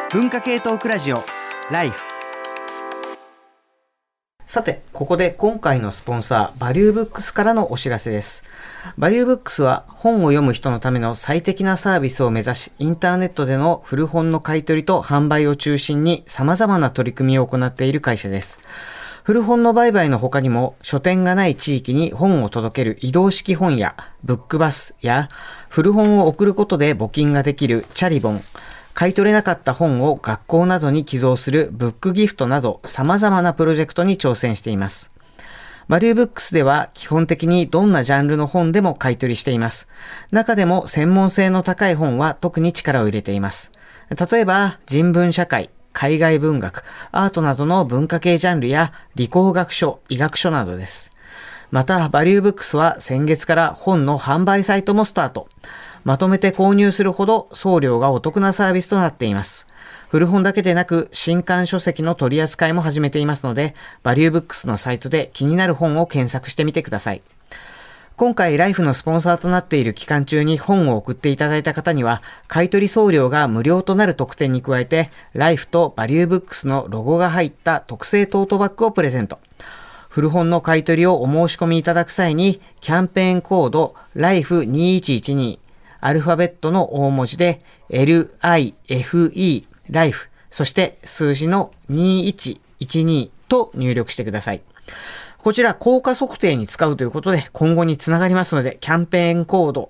文化系トークラジオライフ。さて、ここで今回のスポンサーバリューブックスからのお知らせです。バリューブックスは本を読む人のための最適なサービスを目指し、インターネットでの古本の買い取りと販売を中心に様々な取り組みを行っている会社です。古本の売買の他にも、書店がない地域に本を届ける移動式本屋ブックバスや、古本を送ることで募金ができるチャリボン、買い取れなかった本を学校などに寄贈するブックギフトなど様々なプロジェクトに挑戦しています。バリューブックスでは基本的にどんなジャンルの本でも買い取りしています。中でも専門性の高い本は特に力を入れています。例えば人文社会、海外文学、アートなどの文化系ジャンルや理工学書、医学書などです。またバリューブックスは先月から本の販売サイトもスタート。まとめて購入するほど送料がお得なサービスとなっています。古本だけでなく新刊書籍の取り扱いも始めていますので、バリューブックスのサイトで気になる本を検索してみてください。今回ライフのスポンサーとなっている期間中に本を送っていただいた方には、買取送料が無料となる特典に加えて、ライフとバリューブックスのロゴが入った特製トートバッグをプレゼント。古本の買い取りをお申し込みいただく際に、キャンペーンコード LIFE2112、アルファベットの大文字で LIFE、ライフ、そして数字の2112と入力してください。こちら効果測定に使うということで今後につながりますので、キャンペーンコード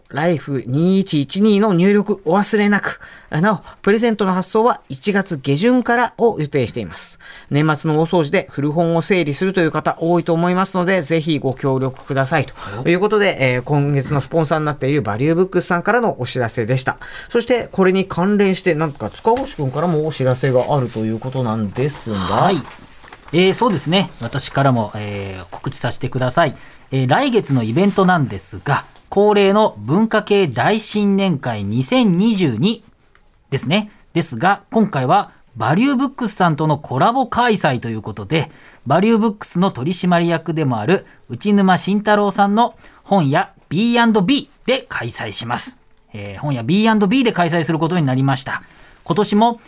LIFE2112 の入力お忘れなく。なお、プレゼントの発送は1月下旬からを予定しています。年末の大掃除で古本を整理するという方多いと思いますので、ぜひご協力くださいということで、今月のスポンサーになっているバリューブックスさんからのお知らせでした。そしてこれに関連してなんか塚越くんからもお知らせがあるということなんですが、 はい、そうですね。私からも、告知させてください。来月のイベントなんですが、恒例の文化系大新年会2022ですね。ですが、今回はバリューブックスさんとのコラボ開催ということで、バリューブックスの取締役でもある内沼慎太郎さんの本屋 B&B で開催します。本屋 B&B で開催することになりました。今年も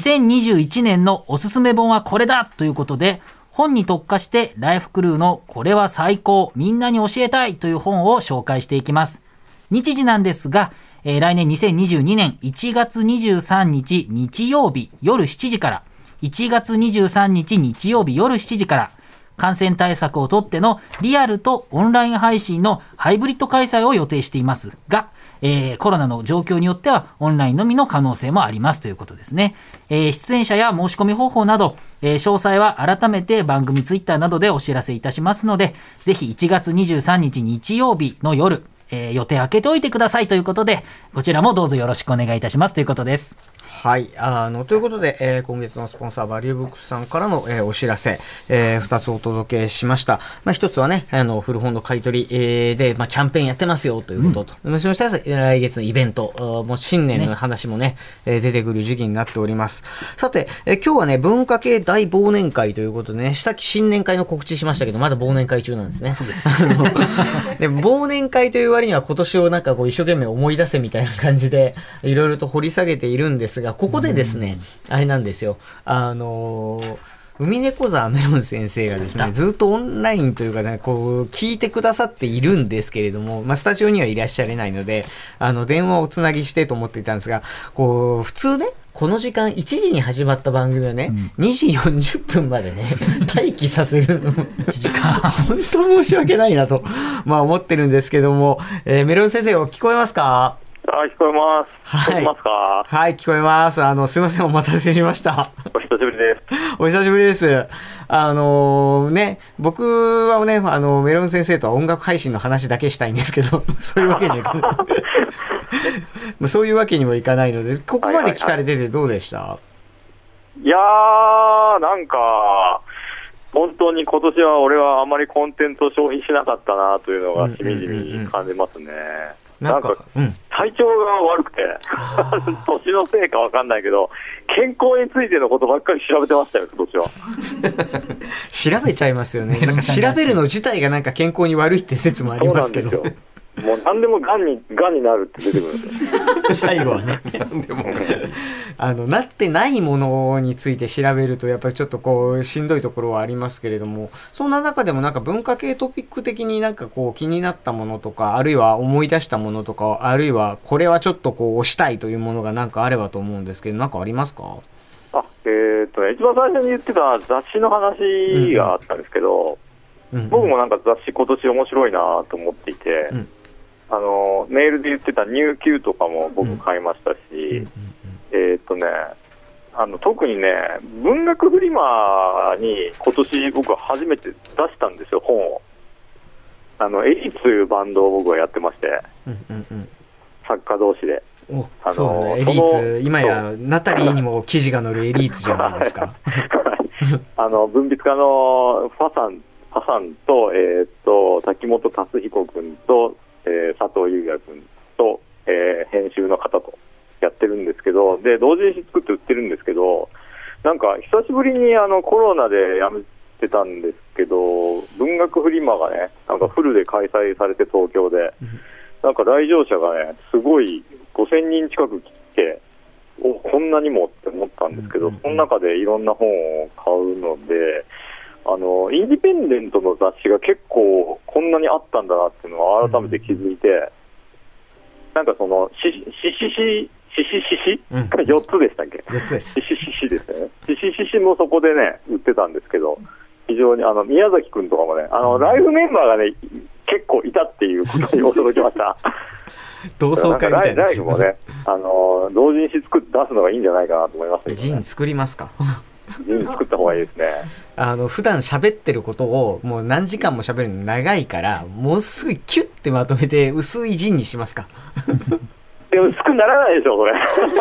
2021年のおすすめ本はこれだということで、本に特化してライフクルーのこれは最高、みんなに教えたいという本を紹介していきます。日時なんですが、来年2022年1月23日日曜日夜7時から、1月23日日曜日夜7時から、感染対策をとってのリアルとオンライン配信のハイブリッド開催を予定していますが、コロナの状況によってはオンラインのみの可能性もありますということですね。出演者や申し込み方法など、詳細は改めて番組ツイッターなどでお知らせいたしますので、ぜひ1月23日日曜日の夜、予定開けておいてくださいということで、こちらもどうぞよろしくお願いいたしますということです。 はい、ということで、今月のスポンサーバリューブックスさんからの、お知らせ、2つお届けしました。1つはね、古本の買い取り、で、キャンペーンやってますよということと、そして来月のイベント、もう新年の話もね、出てくる時期になっております。さて、今日はね、文化系大忘年会ということでね、さっき新年会の告知しましたけど、まだ忘年会中なんですね。 そうです。 で、忘年会という割には今年をなんかこう一生懸命思い出せみたいな感じで、いろいろと掘り下げているんですが、ここでですね、あれなんですよ。海猫沢メロン先生がですね、ずっとオンラインというかね、こう、聞いてくださっているんですけれども、スタジオにはいらっしゃれないので、電話をつなぎしてと思っていたんですが、こう、普通ね、この時間1時に始まった番組をね、2時40分までね、待機させるの1時間本当申し訳ないなと、思ってるんですけども、メロン先生、聞こえますか？ 聞こえます。聞こえますか？ はい、聞こえます。すいません、お待たせしました。 お久しぶりです。 お久しぶりです。ね、僕はね、メロン先生とは音楽配信の話だけしたいんですけど、そういうわけにはいかない。そういうわけにもいかないので、ここまで聞かれててどうでした？ いやー、なんか、本当に今年は俺はあまりコンテンツを消費しなかったなというのがしみじみ感じますね。なんか体調が悪くて年のせいか分かんないけど、健康についてのことばっかり調べてましたよ、今年は。 調べちゃいますよね。なんか調べるの自体がなんか健康に悪いって説もありますけど。 もう何でもがんになるって出てくるんですよ。 最後はね。でもなってないものについて調べるとやっぱりちょっとこうしんどいところはありますけれども、そんな中でもなんか文化系トピック的になんかこう気になったものとか、あるいは思い出したものとか、あるいはこれはちょっとこう推したいというものがなんかあればと思うんですけど、なんかありますか？ 一番最初に言ってた雑誌の話があったんですけど、僕もなんか雑誌今年面白いなと思っていて、メールで言ってたニューキューとかも僕買いましたし、特にね、文学フリマに今年僕は初めて出したんですよ、本を。エリーというバンドを僕はやってまして、作家同士で。 そうですね、エリーツ、今やナタリーにも記事が載るエリーツじゃないですか。 文筆家のファさんと、滝本達彦君と、佐藤裕也君と、編集の方とやってるんですけど、で同時に作って売ってるんですけど、なんか久しぶりにコロナでやめてたんですけど、文学フリマがね、なんかフルで開催されて東京で、なんか来場者がね、すごい5000人近く来て、こんなにもって思ったんですけど、その中でいろんな本を買うので、インディペンデントの雑誌が結構こんなにあったんだなっていうのを改めて気づいて、なんかその4つでしたっけ？ 4つです。 ですね。シもそこでね売ってたんですけど、非常に宮崎くんとかもね、ライフメンバーがね結構いたっていうことに驚きました。 同窓会みたいな。 ライフもね、同人誌作って出すのがいいんじゃないかなと思いますね。 ジン作りますか？ ジン作った方がいいですね。 普段喋ってることをもう何時間も喋るの長いから、もうすぐキュッてまとめて薄いジンにしますか？ でも薄くならないでしょそれ。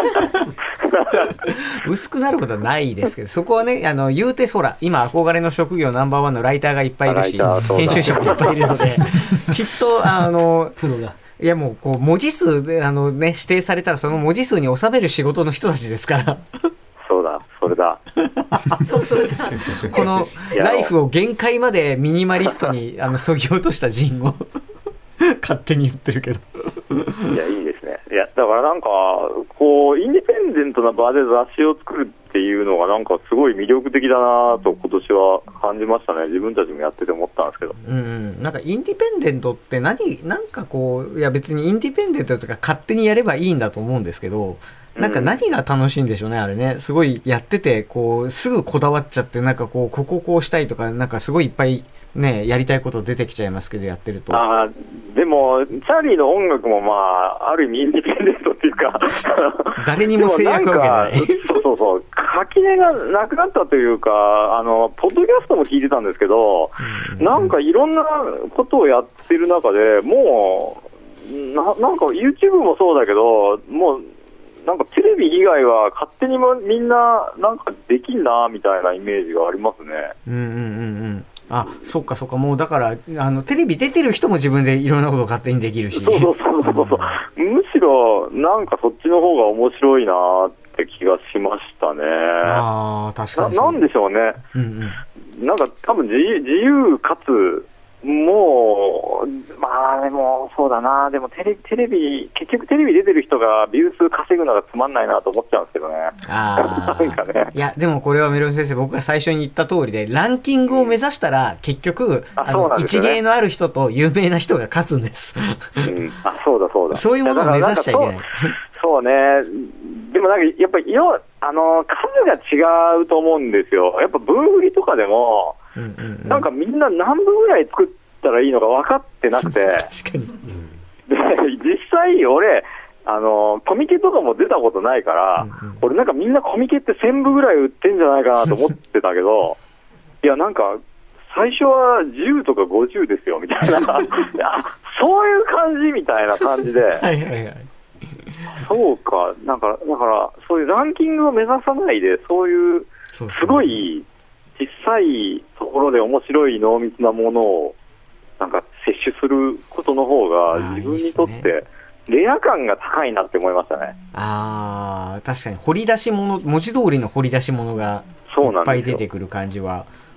薄くなることはないですけど、そこはね、言うてそら今憧れの職業ナンバーワンのライターがいっぱいいるし、編集者もいっぱいいるのできっとプロが、いやもうこう文字数で指定されたらその文字数に収める仕事の人たちですから。 それだこのライフを限界までミニマリストに削ぎ落としたジンを勝手に言ってるけど。 いや、いいですね。いや、だからなんかこうインディペンデントな場で雑誌を作るっていうのがなんかすごい魅力的だなと今年は感じましたね。自分たちもやってて思ったんですけど、 なんかインディペンデントってなんかこう、いや別にインディペンデントとか勝手にやればいいんだと思うんですけど、なんか何が楽しいんでしょうね、あれね。すごいやってて、こう、すぐこだわっちゃって、なんかこう、こうしたいとか、なんかすごいいっぱいね、やりたいこと出てきちゃいますけど、やってると。 でも、チャーリーの音楽もまあ、ある意味インディペンデントっていうか、 誰にも制約わけない。 そう、垣根がなくなったというか、ポッドキャストも聞いてたんですけど、なんかいろんなことをやってる中でもう、なんか YouTube もそうだけど、もう、なんかテレビ以外は勝手にみんななんかできんなみたいなイメージがありますね。 あ、そうかもうだからテレビ出てる人も自分でいろんなこと勝手にできるし。そうむしろなんかそっちの方が面白いなって気がしましたね。 確かになんでしょうね。なんか多分自由かつもう、まあでもそうだな、でもテレビ結局テレビ出てる人がビュー数稼ぐのがつまんないなと思っちゃうんですけどね。なんかね。 いやでもこれはメロン先生、僕が最初に言った通りで、ランキングを目指したら結局一芸のある人と有名な人が勝つんです。 そうだ。 そういうものを目指しちゃいけない。 そうね。でもなんかやっぱり数が違うと思うんですよ。やっぱ文振りとかでも。なんかみんな何部ぐらい作ったらいいのか分かってなくて確かに。 で実際俺コミケとかも出たことないから、俺なんかみんなコミケって1000部ぐらい売ってんじゃないかなと思ってたけどいやなんか最初は10とか50ですよみたいなそういう感じみたいな感じでそうか、だからそういうランキングを目指さないで、そういうすごい小さいところで面白い濃密なものをなんか摂取することの方が自分にとってレア感が高いなって思いましたね。 確かに掘り出し物、文字通りの掘り出し物がいっぱい出てくる感じは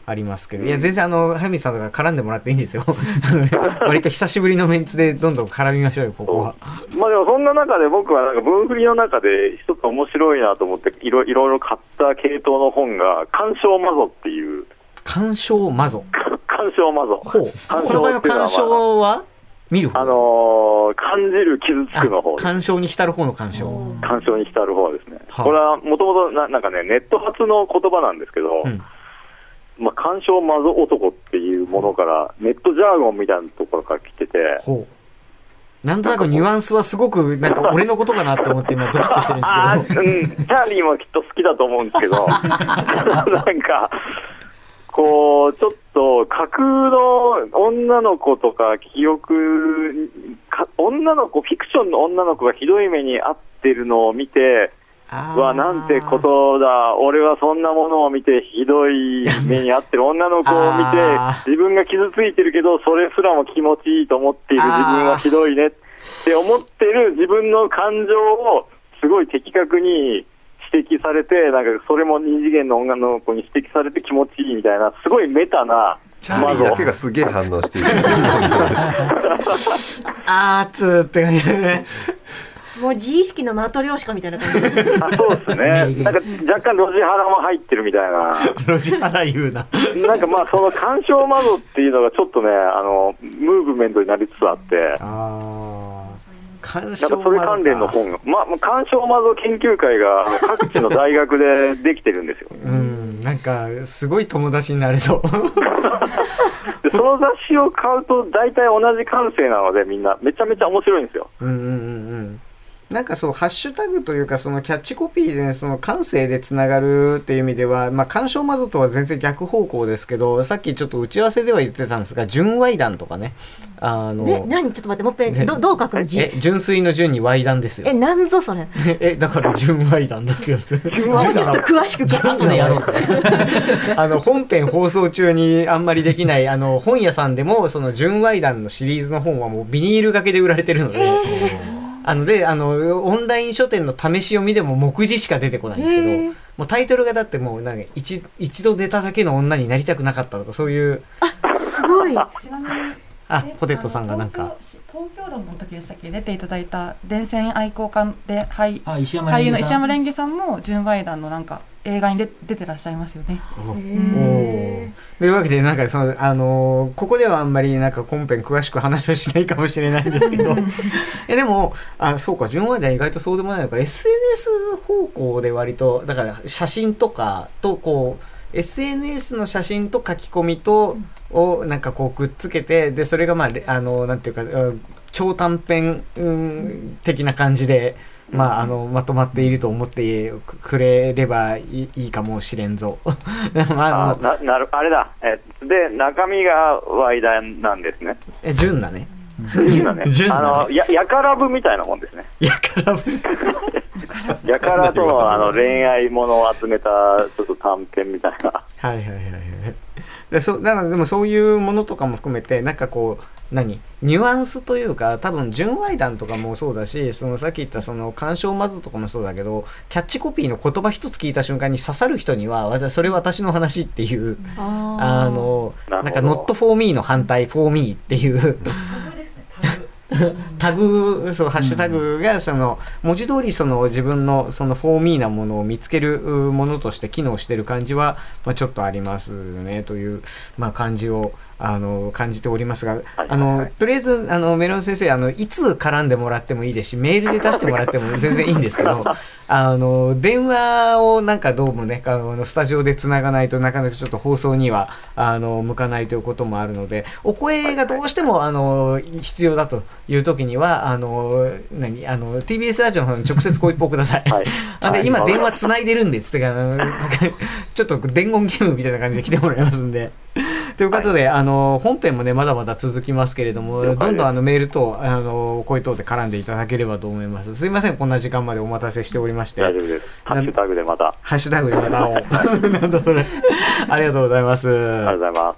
ありますけど、いや全然早見さんとか絡んでもらっていいんですよ割と久しぶりのメンツでどんどん絡みましょうよ、ここは。 まあでもそんな中で僕はなんか文振りの中で一つ面白いなと思っていろいろ買った系統の本が鑑賞マゾっていう。 鑑賞マゾ鑑賞マゾ。 ほう。この場合の鑑賞は見る方、 感じる傷つくの方。 鑑賞に浸る方の鑑賞。 鑑賞に浸る方ですね。これはもともとなんかね、ネット発の言葉なんですけど、まあ、鑑賞マゾ男っていうものからネットジャーゴンみたいなところから来てて、 なんとなくニュアンスはすごくなんか俺のことかなって思って今ドキッとしてるんですけどチャーリーもきっと好きだと思うんですけどなんかこうちょっと架空の女の子とか女の子フィクションの女の子がひどい目に遭ってるのを見て、なんてことだ、俺はそんなものを見てひどい目に遭ってる女の子を見て自分が傷ついてるけどそれすらも気持ちいいと思っている自分はひどいねって思ってる自分の感情をすごい的確に指摘されて、なんかそれも二次元の女の子に指摘されて気持ちいいみたいな、すごいメタな。 チャーリーだけがすげえ反応しているーって感じでねもう自意識のマトリョーシカみたいな感じそうですね。なんか若干ロジハラも入ってるみたいな。 ロジハラ言うな。 なんかまあその鑑賞マゾっていうのがちょっとね、ムーブメントになりつつあって。なんかそれ関連の本が、鑑賞マゾ研究会が各地の大学でできてるんですよ。 なんかすごい友達になれそうでその雑誌を買うと大体同じ感性なのでみんなめちゃめちゃ面白いんですよ。 なんかそうハッシュタグというかそのキャッチコピーで、ね、その感性でつながるっていう意味では、鑑賞マゾとは全然逆方向ですけど、さっきちょっと打ち合わせでは言ってたんですが、純猥談とかね、 何ちょっと待ってもう一回、どう書くの？ 純粋の純に猥談ですよ。 なんぞそれだから純猥談ですよもうちょっと詳しく後でやろうぜ本編放送中にあんまりできない本屋さんでもその純猥談のシリーズの本はもうビニール掛けで売られてるので、オンライン書店の試し読みでも目次しか出てこないんですけど、もうタイトルがだってもうなんか一度寝ただけの女になりたくなかったとかそういう。 すごい。 ちなみにポテトさんがなんか東京論の時でしたっけ、出ていただいた電線愛好家で俳優の石山レンゲさんも純猥談のなんか映画に出てらっしゃいますよね。 というわけでなんかここではあんまりなんか本編詳しく話をしないかもしれないんですけどでもそうか、純猥談意外とそうでもないのか。 SNS 方向で割とだから写真とかとこう SNS の写真と書き込みとをなんかこうくっつけて、でそれがなんていうか超短編、的な感じでまとまっていると思ってくれればいいかもしれんぞあれだ、で中身が猥談なんですね。 純だね。 やからぶみたいなもんですね。やからとの恋愛ものを集めたちょっと短編みたいな。 だからでもそういうものとかも含めてなんかこうニュアンスというか、多分純猥談とかもそうだし、そのさっき言ったその鑑賞マゾとかもそうだけど、キャッチコピーの言葉一つ聞いた瞬間に刺さる人にはそれ私の話っていうなんか not for me の反対 for me っていうタグ、そうハッシュタグがその文字通りその自分のそのフォーミーなものを見つけるものとして機能している感じは、ちょっとありますねという、感じを感じておりますが、とりあえずメロン先生いつ絡んでもらってもいいですし、メールで出してもらっても全然いいんですけど電話をなんかどうもねスタジオでつながないとなかなかちょっと放送には向かないということもあるので、お声がどうしても必要だという時にはTBS ラジオの方に直接ご一報ください、で今電話つないでるんでつってちょっと伝言ゲームみたいな感じで来てもらいますんでということで、本編もねまだまだ続きますけれども、どんどんメールと声等で絡んでいただければと思います。すいません、こんな時間までお待たせしておりまして。 大丈夫です。ハッシュタグでまた。 ハッシュタグでまたなんだそれありがとうございます。 ありがとうございます。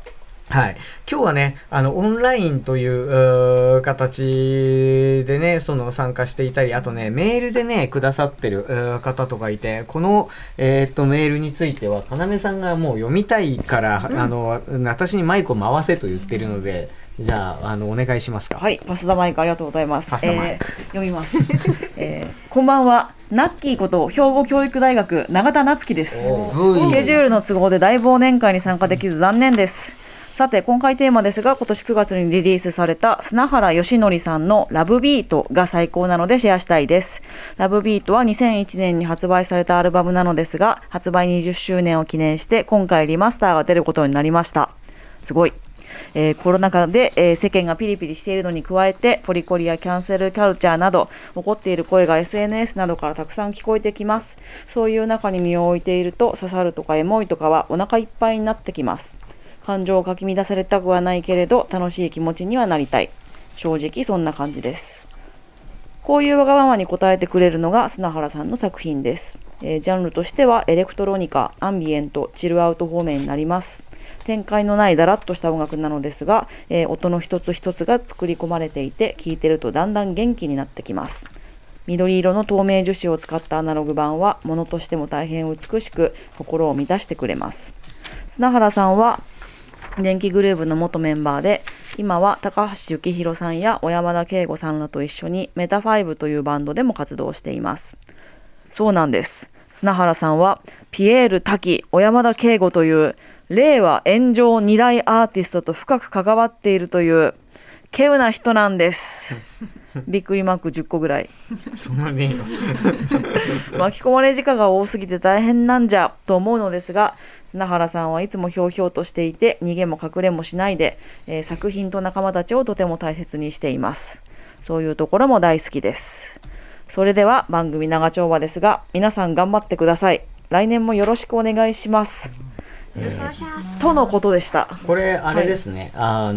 はい。今日はね、オンラインという形でね、参加していたり、あとね、メールでね、くださってる方とかいて、この、メールについては、要さんがもう読みたいから、私にマイクを回せと言ってるので、じゃあ、お願いしますか。 はい、パスタマイクありがとうございます。 パスタマイク。 読みます。こんばんは。ナッキーこと兵庫教育大学永田夏樹です。スケジュールの都合で大忘年会に参加できず残念です。さて今回テーマですが、今年9月にリリースされた砂原義則さんのラブビートが最高なのでシェアしたいです。ラブビートは2001年に発売されたアルバムなのですが、発売20周年を記念して今回リマスターが出ることになりました。すごい。コロナ禍で、世間がピリピリしているのに加えて、ポリコリやキャンセルカルチャーなど起こっている声が SNS などからたくさん聞こえてきます。そういう中に身を置いていると、刺さるとかエモいとかはお腹いっぱいになってきます。感情をかき乱されたくはないけれど楽しい気持ちにはなりたい。正直そんな感じです。こういうわがままに応えてくれるのが砂原さんの作品です。ジャンルとしてはエレクトロニカ、アンビエント、チルアウト方面になります。展開のないだらっとした音楽なのですが、音の一つ一つが作り込まれていて、聴いてるとだんだん元気になってきます。緑色の透明樹脂を使ったアナログ版は物としても大変美しく心を満たしてくれます。砂原さんは電気グルーヴの元メンバーで、今は高橋幸宏さんや小山田圭吾さんらと一緒にメタファイブというバンドでも活動しています。そうなんです。砂原さんはピエール滝、小山田圭吾という令和炎上2大アーティストと深く関わっているという稀有な人なんです。びっくりマーク10個ぐらい。 そんなに巻き込まれ時間が多すぎて大変なんじゃと思うのですが、砂原さんはいつもひょうひょうとしていて、逃げも隠れもしないで、作品と仲間たちをとても大切にしています。そういうところも大好きです。それでは番組長丁場ですが、皆さん頑張ってください。来年もよろしくお願いします。とのことでした。 これあれですね、はい、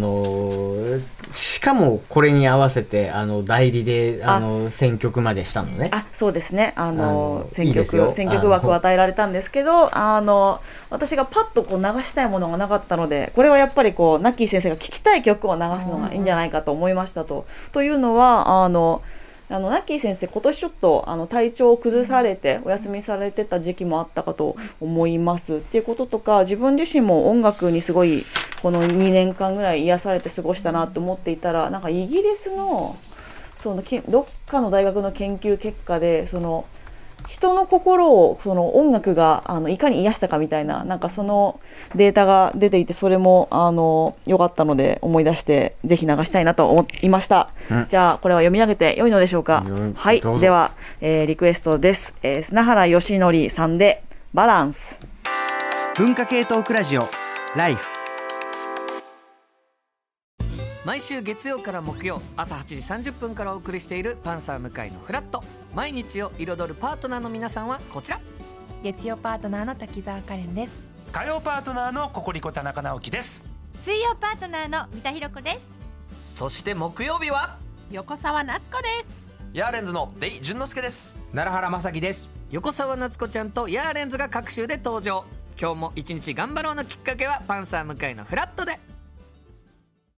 しかもこれに合わせて代理で選曲までしたのね。 そうですね、選曲枠を与えられたんですけど、私がパッとこう流したいものがなかったので、これはやっぱりこうナッキー先生が聴きたい曲を流すのがいいんじゃないかと思いましたと。というのはナッキー先生今年ちょっと体調を崩されてお休みされてた時期もあったかと思いますっていうこととか、自分自身も音楽にすごいこの2年間ぐらい癒されて過ごしたなと思っていたら、なんかイギリスのどっかの大学の研究結果で人の心を音楽がいかに癒したかみたいな、なんかそのデータが出ていて、それも良かったので思い出してぜひ流したいなと思いました。じゃあこれは読み上げて良いのでしょうか。はい、では、リクエストです。砂原義則さんでバランス。 文化系トークラジオライフ。 毎週月曜から木曜朝8時30分からお送りしているパンサー向井のフラット。毎日を彩るパートナーの皆さんはこちら。 月曜パートナーの滝沢カレンです。 火曜パートナーのココリコ田中直樹です。 水曜パートナーの三田寛子です。 そして木曜日は横澤夏子です。 ヤーレンズのデイ淳之介です。 奈良原正樹です。 横澤夏子ちゃんとヤーレンズが各週で登場。今日も一日頑張ろうのきっかけはパンサー向井のフラットで。